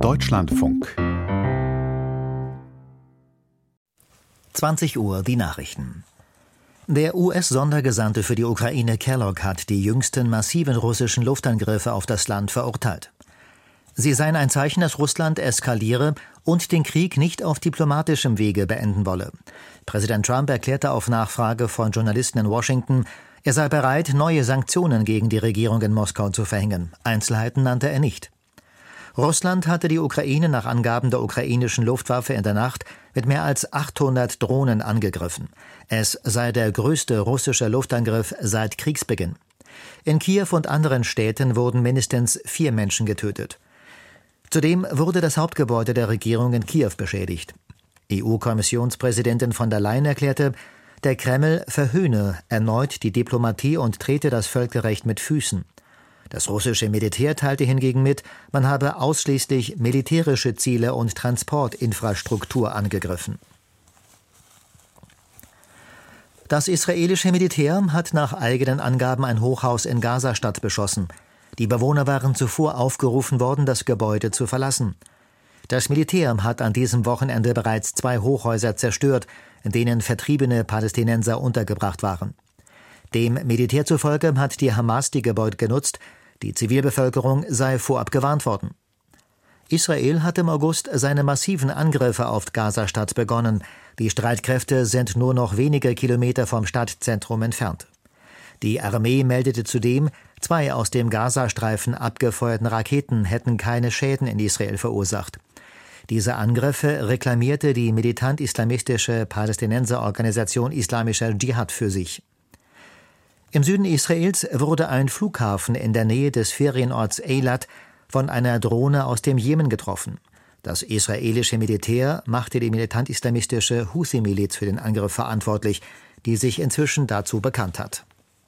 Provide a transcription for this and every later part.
Deutschlandfunk 20 Uhr die Nachrichten. Der US-Sondergesandte für die Ukraine Kellogg hat die jüngsten massiven russischen Luftangriffe auf das Land verurteilt. Sie seien ein Zeichen, dass Russland eskaliere und den Krieg nicht auf diplomatischem Wege beenden wolle. Präsident Trump erklärte auf Nachfrage von Journalisten in Washington, er sei bereit, neue Sanktionen gegen die Regierung in Moskau zu verhängen. Einzelheiten nannte er nicht. Russland hatte die Ukraine nach Angaben der ukrainischen Luftwaffe in der Nacht mit mehr als 800 Drohnen angegriffen. Es sei der größte russische Luftangriff seit Kriegsbeginn. In Kiew und anderen Städten wurden mindestens 4 Menschen getötet. Zudem wurde das Hauptgebäude der Regierung in Kiew beschädigt. EU-Kommissionspräsidentin von der Leyen erklärte, der Kreml verhöhne erneut die Diplomatie und trete das Völkerrecht mit Füßen. Das russische Militär teilte hingegen mit, man habe ausschließlich militärische Ziele und Transportinfrastruktur angegriffen. Das israelische Militär hat nach eigenen Angaben ein Hochhaus in Gazastadt beschossen. Die Bewohner waren zuvor aufgerufen worden, das Gebäude zu verlassen. Das Militär hat an diesem Wochenende bereits 2 Hochhäuser zerstört, in denen vertriebene Palästinenser untergebracht waren. Dem Militär zufolge hat die Hamas die Gebäude genutzt, die Zivilbevölkerung sei vorab gewarnt worden. Israel hat im August seine massiven Angriffe auf Gazastadt begonnen. Die Streitkräfte sind nur noch wenige Kilometer vom Stadtzentrum entfernt. Die Armee meldete zudem, 2 aus dem Gazastreifen abgefeuerten Raketen hätten keine Schäden in Israel verursacht. Diese Angriffe reklamierte die militant-islamistische Palästinenserorganisation Islamischer Dschihad für sich. Im Süden Israels wurde ein Flughafen in der Nähe des Ferienorts Eilat von einer Drohne aus dem Jemen getroffen. Das israelische Militär machte die militant-islamistische Houthi-Miliz für den Angriff verantwortlich, die sich inzwischen dazu bekannt hat.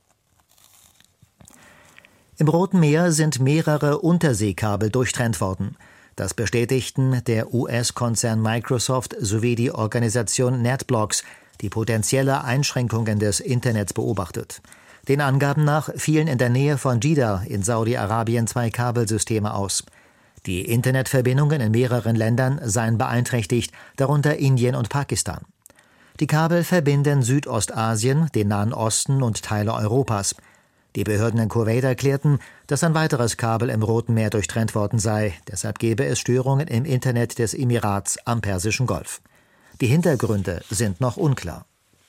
Im Roten Meer sind mehrere Unterseekabel durchtrennt worden. Das bestätigten der US-Konzern Microsoft sowie die Organisation NetBlocks, die potenzielle Einschränkungen des Internets beobachtet. Den Angaben nach fielen in der Nähe von Jeddah in Saudi-Arabien 2 Kabelsysteme aus. Die Internetverbindungen in mehreren Ländern seien beeinträchtigt, darunter Indien und Pakistan. Die Kabel verbinden Südostasien, den Nahen Osten und Teile Europas. Die Behörden in Kuwait erklärten, dass ein weiteres Kabel im Roten Meer durchtrennt worden sei. Deshalb gebe es Störungen im Internet des Emirats am Persischen Golf. Die Hintergründe sind noch unklar.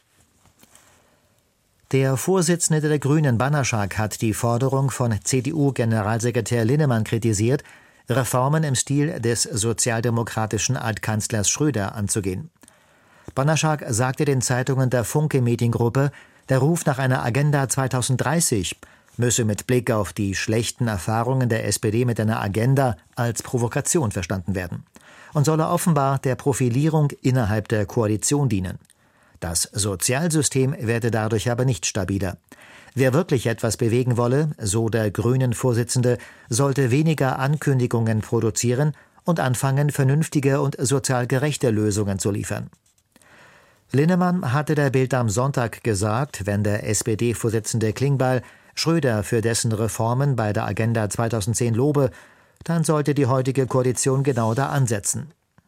Der Vorsitzende der Grünen, Banaszak, hat die Forderung von CDU-Generalsekretär Linnemann kritisiert, Reformen im Stil des sozialdemokratischen Altkanzlers Schröder anzugehen. Banaszak sagte den Zeitungen der Funke-Mediengruppe, der Ruf nach einer Agenda 2030 müsse mit Blick auf die schlechten Erfahrungen der SPD mit einer Agenda als Provokation verstanden werden und solle offenbar der Profilierung innerhalb der Koalition dienen. Das Sozialsystem werde dadurch aber nicht stabiler. Wer wirklich etwas bewegen wolle, so der Grünen-Vorsitzende, sollte weniger Ankündigungen produzieren und anfangen, vernünftige und sozial gerechte Lösungen zu liefern. Linnemann hatte der Bild am Sonntag gesagt, wenn der SPD-Vorsitzende Klingbeil Schröder für dessen Reformen bei der Agenda 2010 lobe, dann sollte die heutige Koalition genau da ansetzen.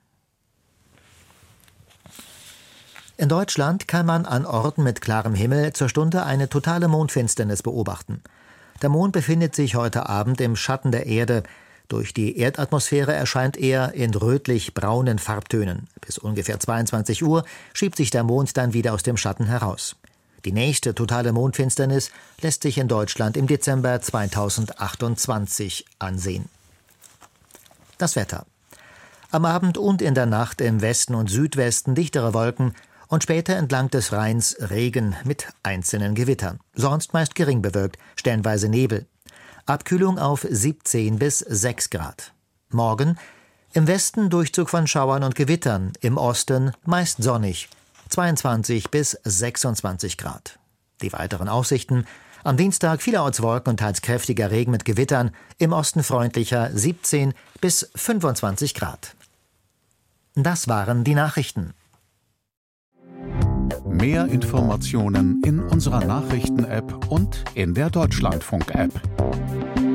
In Deutschland kann man an Orten mit klarem Himmel zur Stunde eine totale Mondfinsternis beobachten. Der Mond befindet sich heute Abend im Schatten der Erde. Durch die Erdatmosphäre erscheint er in rötlich-braunen Farbtönen. Bis ungefähr 22 Uhr schiebt sich der Mond dann wieder aus dem Schatten heraus. Die nächste totale Mondfinsternis lässt sich in Deutschland im Dezember 2028 ansehen. Das Wetter. Am Abend und in der Nacht im Westen und Südwesten dichtere Wolken und später entlang des Rheins Regen mit einzelnen Gewittern. Sonst meist gering bewölkt, stellenweise Nebel. Abkühlung auf 17 bis 6 Grad. Morgen im Westen Durchzug von Schauern und Gewittern, im Osten meist sonnig, 22 bis 26 Grad. Die weiteren Aussichten: am Dienstag vielerorts Wolken und teils kräftiger Regen mit Gewittern, im Osten freundlicher 17 bis 25 Grad. Das waren die Nachrichten. Mehr Informationen in unserer Nachrichten-App und in der Deutschlandfunk-App.